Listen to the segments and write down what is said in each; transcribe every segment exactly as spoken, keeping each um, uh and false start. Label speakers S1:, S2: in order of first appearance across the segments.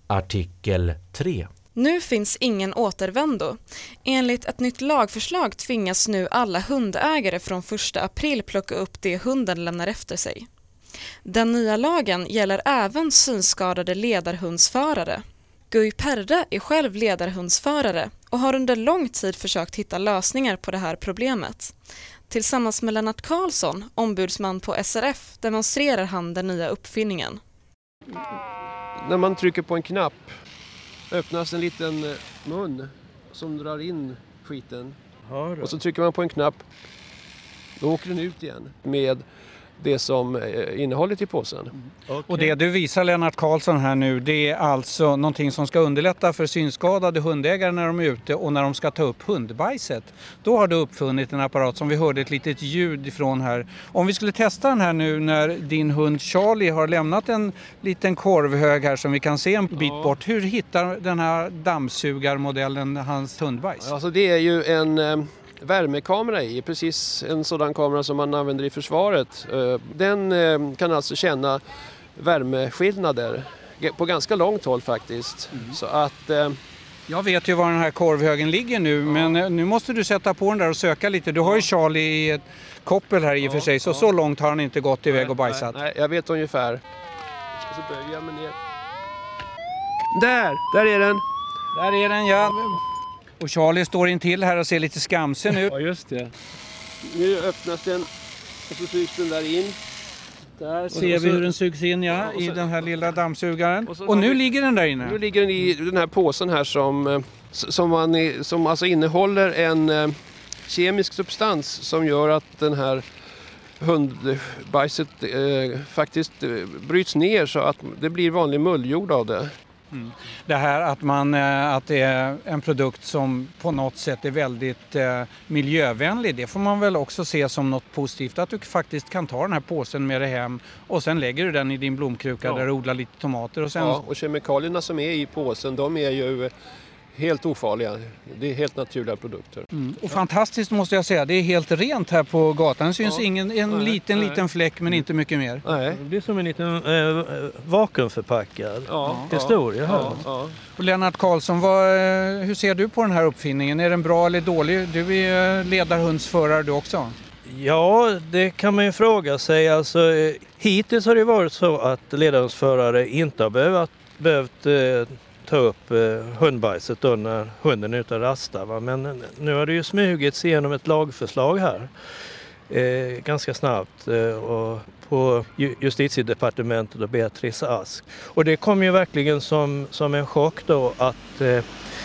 S1: Artikel tre.
S2: Nu finns ingen återvändo. Enligt ett nytt lagförslag tvingas nu alla hundägare från första april plocka upp det hunden lämnar efter sig. Den nya lagen gäller även synskadade ledarhundsförare. Guy Perre är själv ledarhundsförare och har under lång tid försökt hitta lösningar på det här problemet. Tillsammans med Lennart Karlsson, ombudsman på S R F, demonstrerar han den nya uppfinningen.
S3: När man trycker på en knapp öppnas en liten mun som drar in skiten. Och så trycker man på en knapp, då åker den ut igen med det som innehållet i påsen.
S4: Mm. Okay. Och det du visar, Lennart Karlsson, här nu, det är alltså någonting som ska underlätta för synskadade hundägare när de är ute och när de ska ta upp hundbajset. Då har du uppfunnit en apparat som vi hörde ett litet ljud ifrån här. Om vi skulle testa den här nu när din hund Charlie har lämnat en liten korvhög här som vi kan se en bit ja. bort. Hur hittar den här dammsugarmodellen hans hundbajs?
S3: Alltså det är ju en värmekamera i, precis en sådan kamera som man använder i försvaret. Den kan alltså känna värmeskillnader på ganska långt håll faktiskt. Mm. Så att,
S4: jag vet ju var den här korvhögen ligger nu, ja. men nu måste du sätta på den där och söka lite. Du har ju Charlie i ett koppel här i och för sig, så ja. så långt har han inte gått iväg nej, och bajsat.
S3: Nej, nej, jag vet ungefär. Och så böjer jag mig ner. Där, där är den.
S4: Där är den, ja. Och Charlie står in till här och ser lite skamsen ut.
S3: Ja, just det. Nu öppnas den och så sugs den där in.
S4: Där ser och så, vi hur den sugs in, ja, ja så, i den här lilla dammsugaren. Och, och nu vi, ligger den där inne.
S3: Nu ligger den i den här påsen här som, som, man, som alltså innehåller en kemisk substans som gör att den här hundbajset eh, faktiskt bryts ner så att det blir vanlig mulljord av det.
S4: Mm. Det här att, man, att det är en produkt som på något sätt är väldigt eh, miljövänlig, det får man väl också se som något positivt. Att du faktiskt kan ta den här påsen med dig hem och sen lägger du den i din blomkruka ja. där du odlar lite tomater. Och, sen...
S3: ja, och kemikalierna som är i påsen, de är ju helt ofarliga. Det är helt naturliga produkter. Mm.
S4: Och fantastiskt måste jag säga, det är helt rent här på gatan. Det syns ja. ingen, en nej, liten, nej. liten fläck men inte mycket mer.
S5: Nej. Det blir som en liten äh, vakuumförpackad
S3: ja.
S5: historia här. Ja.
S4: Ja. Och Lennart Karlsson, vad, hur ser du på den här uppfinningen? Är den bra eller dålig? Du är ledarhundsförare du också.
S5: Ja, det kan man ju fråga sig. Alltså, hittills har det varit så att ledarhundsförare inte har behövt, behövt eh, ta upp eh, hundbajset då när hunden är ute och rastar. Va? Men nu har det ju smugits igenom ett lagförslag här eh, ganska snabbt eh, och på Justitiedepartementet och Beatrice Ask. Och det kom ju verkligen som, som en chock då att eh,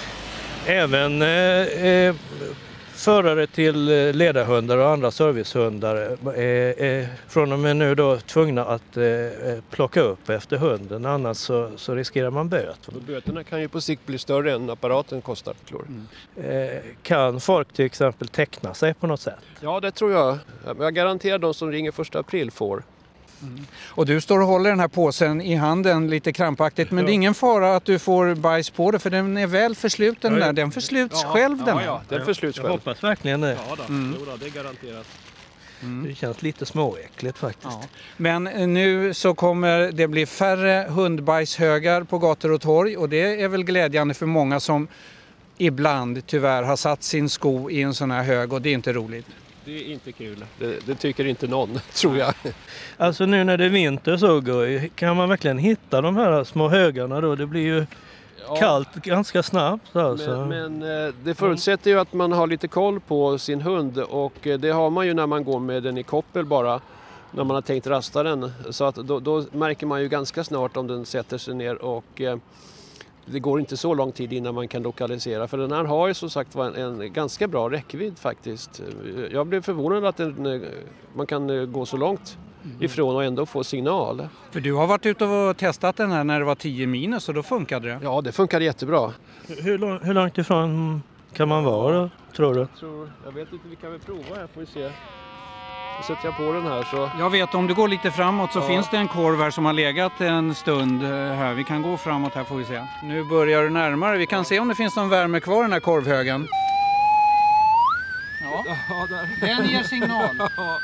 S5: även eh, eh, förare till ledarhundar och andra servicehundar är, är från och med nu då tvungna att eh, plocka upp efter hunden, annars så, så riskerar man böter.
S3: Böterna kan ju på sikt bli större än apparaten kostar, tror
S5: mm. eh, Kan folk till exempel teckna sig på något sätt?
S3: Ja, det tror jag. Jag garanterar de som ringer första april får.
S4: Mm. Och du står och håller den här påsen i handen lite krampaktigt, men ja. det är ingen fara att du får bajs på det, för den är väl försluten ja, där. Den försluts
S3: ja,
S4: själv
S3: ja,
S4: den.
S3: Ja, ja, den försluts
S5: jag
S3: själv.
S5: hoppas verkligen det.
S3: Ja, då.
S4: Mm.
S3: Jo, då, det är garanterat.
S5: Mm. Det känns lite småäckligt faktiskt.
S4: Ja. Men nu så kommer det bli färre hundbajshögar på gator och torg, och det är väl glädjande för många som ibland tyvärr har satt sin sko i en sån här hög, och det är inte roligt.
S3: Det är inte kul. Det, det tycker inte någon, tror jag.
S5: Alltså nu när det är vinter så går, kan man verkligen hitta de här små högarna då? Det blir ju ja. kallt ganska snabbt. Alltså.
S3: Men, men det förutsätter ju att man har lite koll på sin hund, och det har man ju när man går med den i koppel bara, när man har tänkt rasta den. Så att då, då märker man ju ganska snart om den sätter sig ner, och det går inte så lång tid innan man kan lokalisera. För den här har ju som sagt en, en ganska bra räckvidd faktiskt. Jag blev förvånad att den, man kan gå så långt ifrån och ändå få signal.
S4: För du har varit ute och testat den här när det var tio minus, och då funkade det?
S3: Ja, det funkade jättebra.
S5: Hur, lång, hur långt ifrån kan man vara då, tror du?
S3: Jag, tror, jag vet inte, vi kan väl prova här, får vi se. Så sätter jag på den här så...
S4: Jag vet, om du går lite framåt så ja. finns det en korv här som har legat en stund här. Vi kan gå framåt här, får vi se. Nu börjar du närmare. Vi kan ja. se om det finns någon värme kvar i den här korvhögen. Ja, ja där. Den ger signal.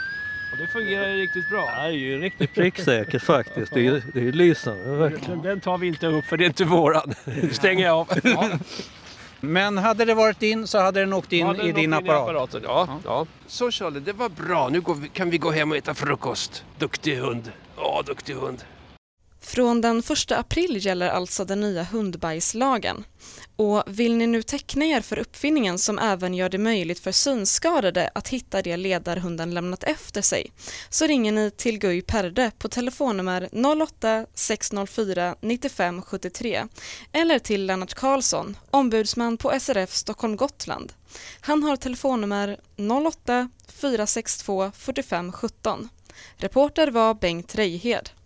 S3: Och det fungerar ju riktigt bra.
S5: Ja, det är ju riktigt pricksäkert faktiskt. Det är ju, det är ju lysande. Verkligen.
S3: Den tar vi inte upp för det är inte våran. Det stänger jag av. Ja.
S4: Men hade det varit din så hade den åkt in
S3: Ja, den
S4: i din
S3: åker in i
S4: apparat.
S3: apparaten. Ja, ja. Så Charlie, det var bra. Nu går vi, kan vi gå hem och äta frukost. Duktig hund. Ja, duktig hund.
S2: Från den första april gäller alltså den nya hundbajslagen. Och vill ni nu teckna er för uppfinningen som även gör det möjligt för synskadade att hitta det ledarhunden lämnat efter sig, så ringer ni till Guy Perde på telefonnummer noll åtta sex noll fyra nio fem sju tre eller till Lennart Karlsson, ombudsman på S R F Stockholm Gotland. Han har telefonnummer noll åtta fyra sex två fyra fem ett sju. Reporter var Bengt Reihed.